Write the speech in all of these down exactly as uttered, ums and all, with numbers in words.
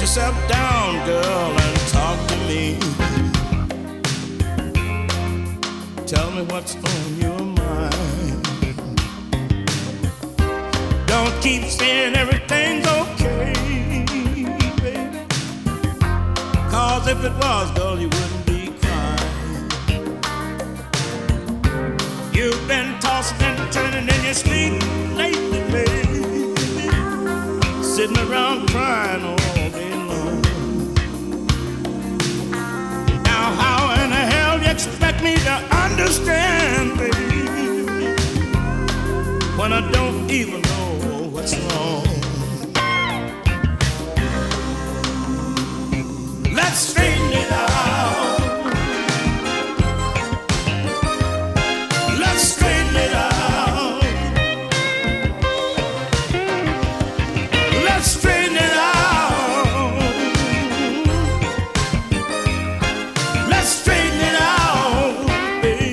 yourself down, girl, and talk to me. Tell me what's on your mind. Don't keep saying everything's okay, baby. Cause if it was, girl, you wouldn't be crying. You've been tossing and turning in your sleep lately, baby. Sitting around crying all day long. Now how in the hell you expect me to understand, baby, when I don't even know what's wrong? Let's straighten it out. Let's straighten it out. Let's straighten it out. Let's straighten it out, baby.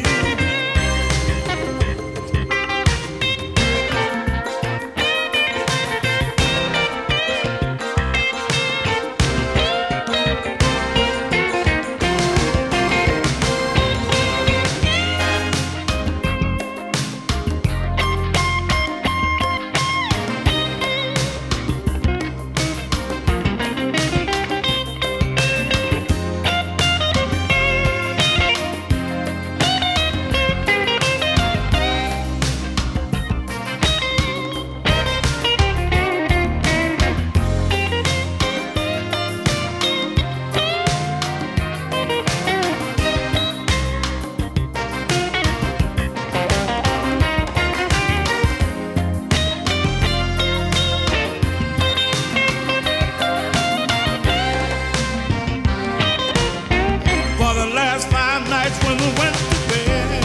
When we went to bed,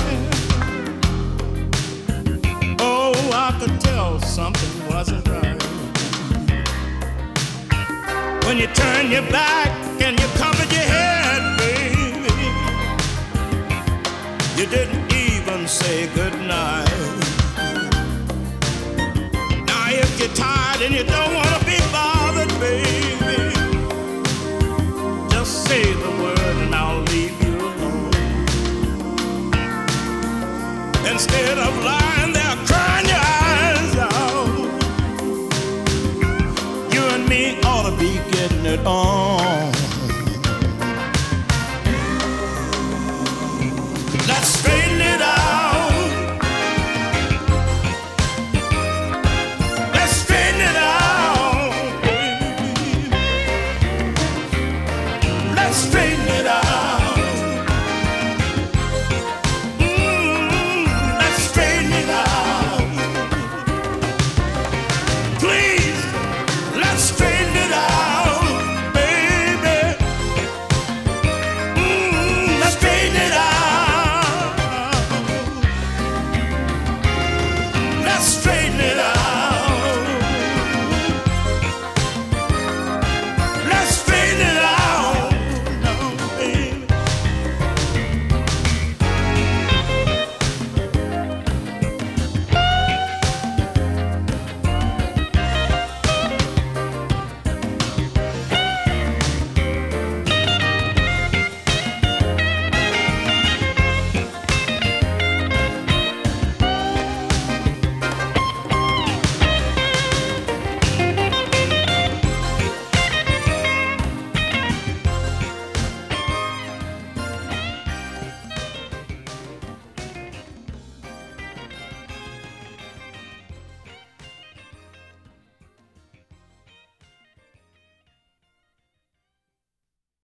oh, I could tell something wasn't right. When you turned your back and you covered your head, baby, you didn't even say goodnight. Now if you're tired and you don't want to be bothered, baby, just say the word and I'll leave you. Instead of lying there crying your eyes out, you and me ought to be getting it on.